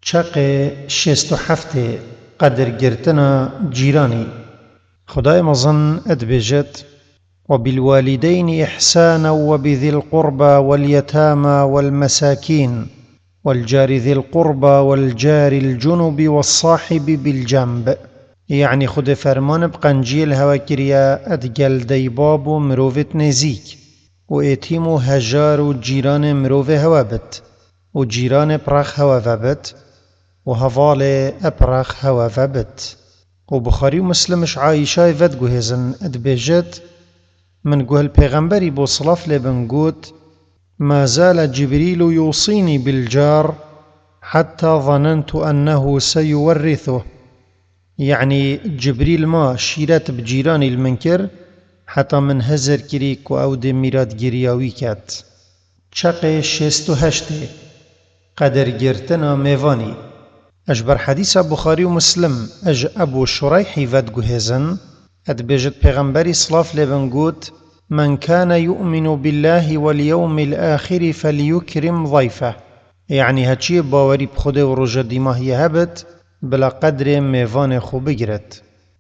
چق شست و هفته قدر گرتنا جيراني خدای مظن ادبجت وبالوالدين إحسانا وبذي القربى واليتامى والمساكين والجار ذي القربى والجار الجنب والصاحب بالجنب. يعني خود فرمان بقنجيل هوا كريا ادگل ديباب و مروفت نزيك و اتيم و هجار و جيران مروفه هوا بت و جيران پرخ هوا فبت و هفال اپرخ هوا فبت. و بخاري و مسلمش عايشة فد گوهزن ادبجت من قول پیغمبری بو صلاف لبن قوت ما زال جبريل يوصيني بالجار حتى ظننت أنه سيورثه. يعني جبريل ما شيرت بجيراني المنكر حتى من هزر كريك و او دي ميراد گرياوي كات. چق شست و هشته قدر گرتنا ميواني اجبر حديث بخاري و مسلم اج ابو شريحي ود گوهزن ادبجت پیغمبری صلاف لبن قوت من كان يؤمن بالله واليوم الآخر فليكرم ضيفه. يعني هچي باوري بخده و رجا ديماهي هبت بلا قدر ميوان خو بگرت.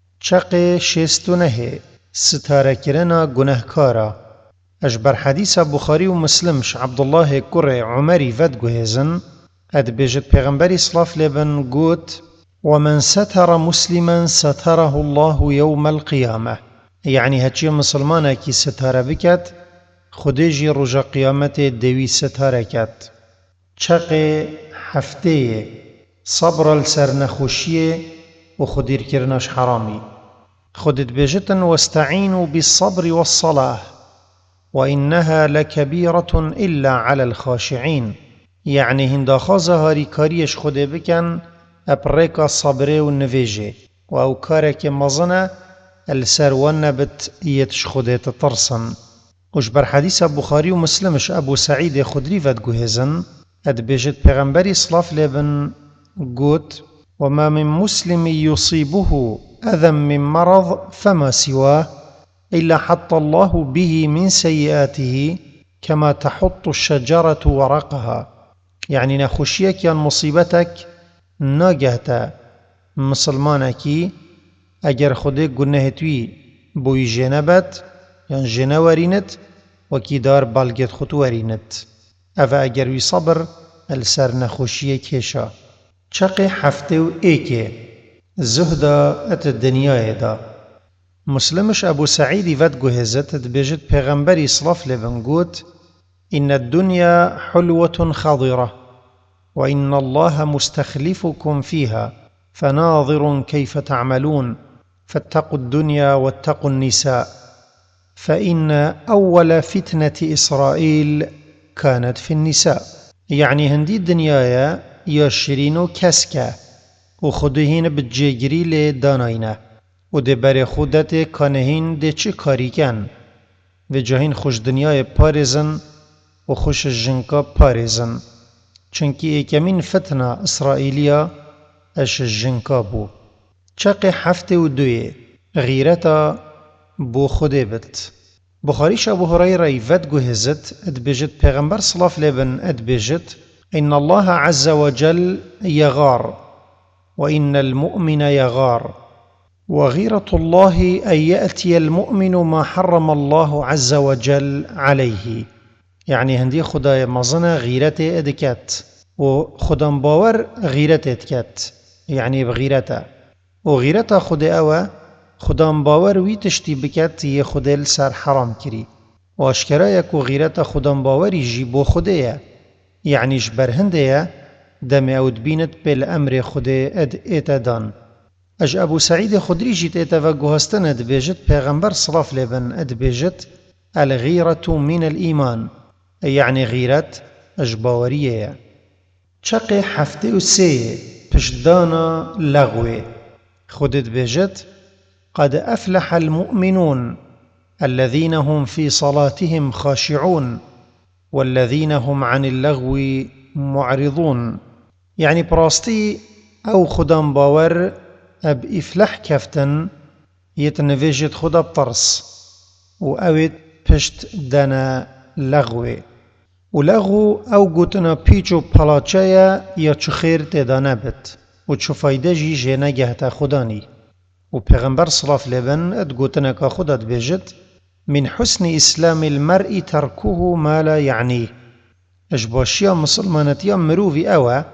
چق شستو نهي ستاره کرنا گنهکارا اجبر حديث بخاري و مسلمش عبدالله كر عمري ود گوهزن ادبجت پیغمبری صلاف لبن قوت ومن ستر مسلما ستره الله يوم القيامة. يعني هچی مسلمانه کی ستاره بکت خودی جی رجا قیامت دوی ستاره کت. چق هفته صبر السر نخوشیه و خودیر کرناش حرامی. خودت بجتن واستعينوا بالصبر والصلاة وإنها لكبيرة إلا على الخاشعين. يعني هندا خازهاري كاريش خودي بكن أبريكا صبري والنفيجي و او كارك مظنه السروان بت يتش خودت ترسن. وجبر حديث بخاري و مسلمش ابو سعيد خدري ود گوهزن ادبجت پیغمبری صلاف لبن قوت وما من مسلم يصيبه أذى من مرض فما سواه إلا حط الله به من سيئاته كما تحط الشجرة ورقها. يعني نخوشيك يان مصيبتك ناگهتا مسلمانكي اگر خودی گناه توی بوی جنبت یان جنورینت و کی دار بالگت خود ورینت او اگر وی صبر السر نخوشی کشا. چق هفته و ایکه زهدا ات دنیای دا مسلمش ابو سعيد ود گوهزت بجد پیغمبری صلاف لبن قوت إن الدنيا حلوة خضرة وإن الله مستخلفكم فيها فناظر كيف تعملون فاتقوا الدنيا واتقوا النساء فإن أول فتنة إسرائيل كانت في النساء. يعني هندي الدنيا يشرينو كسكا وخدهين بتجيجري لداناينه ودي بري خودت كانهين دي چه كاري كان و جاهين خوش دنيا پارزن و خوش جنكا پارزن چنكي ايكمين فتنة إسرائيلية اش جنكا بو. چق هفته و دوی غیرتا بو خوده بت. بخاريش ابو هريره ود گوهزت ادبجت پیغمبر صلاف لبن ادبجت إن الله عز وجل يغار وإن المؤمن يغار وغيرة الله أن يأتي المؤمن ما حرم الله عز وجل عليه. يعني هندي خداي مظنه غيرته ادكت و خدام باور غيرته ادكت يعني بغيرته و غیرتا خود اوه خودم باور وی تشتی بکت یه خودل سر حرام کری و اشکرا یکو غیرتا خودم باوری جی بو خوده یعنی جبر هنده دم اود بینت بل امر خود اد ایتدان. اج ابو سعید خدری جیت ایتا و گوهستن اد بیجت پیغمبر صلاف لبن اد بیجت الغیرة من الإيمان. يعني غیرت اج باوریه. چق هفته و سه پشدانا لغوه خودت بجت قد أفلح المؤمنون الذين هم في صلاتهم خاشعون والذين هم عن اللغو معرضون. يعني براستي او خدام باور اب افلح كفتن يتنفجت خدا بطرس و اوید پشت دنا لغوه ولغو او گوتنا پیچ و پلاچایا یا چو خیر تیدا نبت و چو فایده جی جه نگهتا خدانی. و پیغمبر صلاف لبن اد گوتنا که خودت بیجت من حسن اسلام المرء تركه ما لا يعنيه. اجباشیا مسلمانتیا مروفی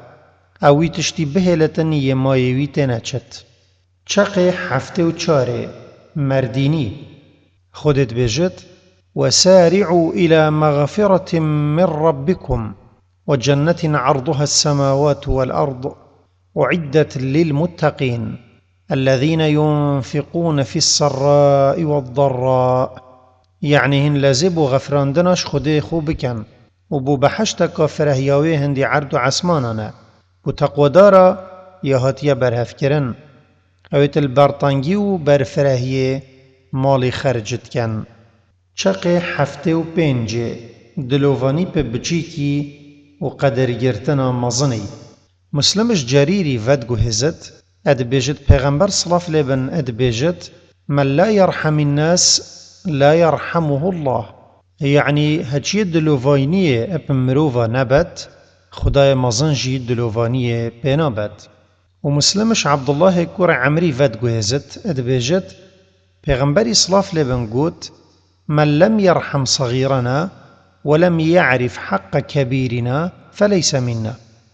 اوی تشتی بهلتن یمایوی تنچت. چق هفته و چاره مردینی خودت بیجت وسارعوا إلى مغفرة من ربكم وجنة عرضها السماوات والأرض أعدت للمتقين الذين ينفقون في السراء والضراء. يعني هن لازبو غفراندناش خده خوبكن وبو بحشت كافره ياوي هندي عرض عسمانانا وتقودارا يهاتيا برهفكرن اويت البرطانجي و برفرهيه مالي خرجت كن. چق هفته و پنج دلووانی په بچیکی و قدر گرتنا مزنی. مسلمش جریری ود گوهزت اد بیجت پیغمبر صلاف لبن اد بیجت من لا يرحم الناس لا يرحمه الله. يعني هچی دلووانیه اپ مروفا نبت خدای مزن جی دلووانیه بنابت. و مسلمش عبدالله کور عمری ود گوهزت اد بیجت پیغمبری صلاف لبن گوت من لم يرحم صغيرنا ولم يعرف حق كبيرنا فليس منا.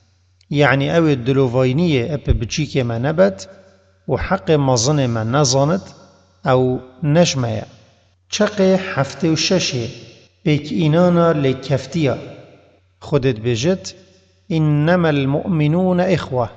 يعني او الدلوفاينية اب بچيك ما نبت وحق مظن ما نظنت او نجمية. چق هفته و ششه بيك إنانا لكفتيا خودت بجت إنما المؤمنون إخوة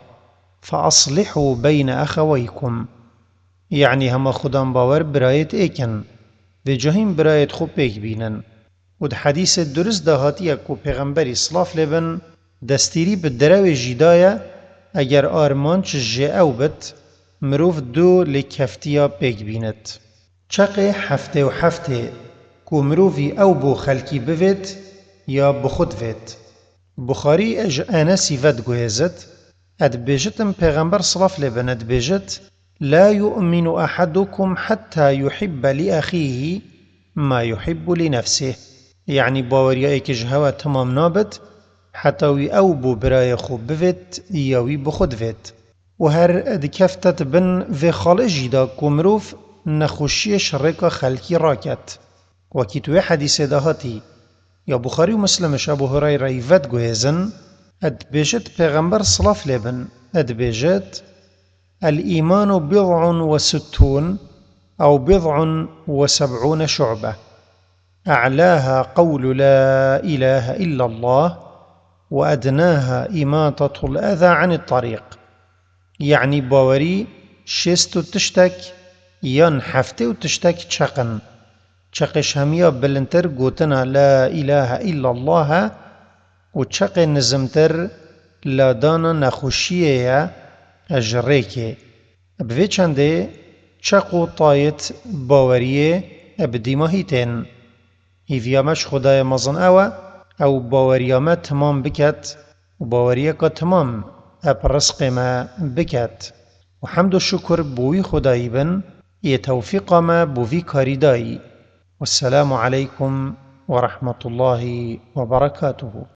فأصلحوا بين أخويكم. يعني هما خدام باور برايت ايكن و جهیم برایت خوب پیک بینن. و ده حدیث درست دهاتیه که پیغمبری صلاف لبن دستیری به درو جیدایه اگر آرمان چه جه او بد مروف دو لکفتیا پیک بیند. چق هفته و هفته که مروفی او بو خلکی بوید یا بخود وید. بخاری اج انسی ود گوهزت اد بیجتم پیغمبر صلاف لبن اد بیجت لا يؤمن أحدكم حتى يحب لأخيه ما يحب لنفسه. يعني باوريا جهوا تمام نابت حتى وي أو بو براي خوب بفت ياوي بخود فت. وهر اد كفتت بن في خالجي دا كمروف نخوشي شركا خلقي راكت. وكيتوي حديث دهاتي يا بخاري ومسلمش أبو هريرة يفت جوهزن اد بيجت پیغمبر صلاف لبن اد بيجت الإيمان بضع وستون أو بضع وسبعون شعبة أعلاها قول لا إله إلا الله وأدناها إماطة الأذى عن الطريق. يعني باوري شستو تشتك ين حفتو تشتك چقن چقش هميا بلنتر قوتنا لا إله إلا الله وچق نزمتر لا دانا نخوشيه اجریکه. بوی چنده چقو طایت باوریه ابدیماهی تن. ایویامش خدای مزن او باوریامه تمام بکت و باوریه که تمام اب رزق ما بکت. و حمد و شکر بوی خدایی بن یه توفیق ما بوی کاریدایی. والسلام علیکم ورحمة الله وبركاته.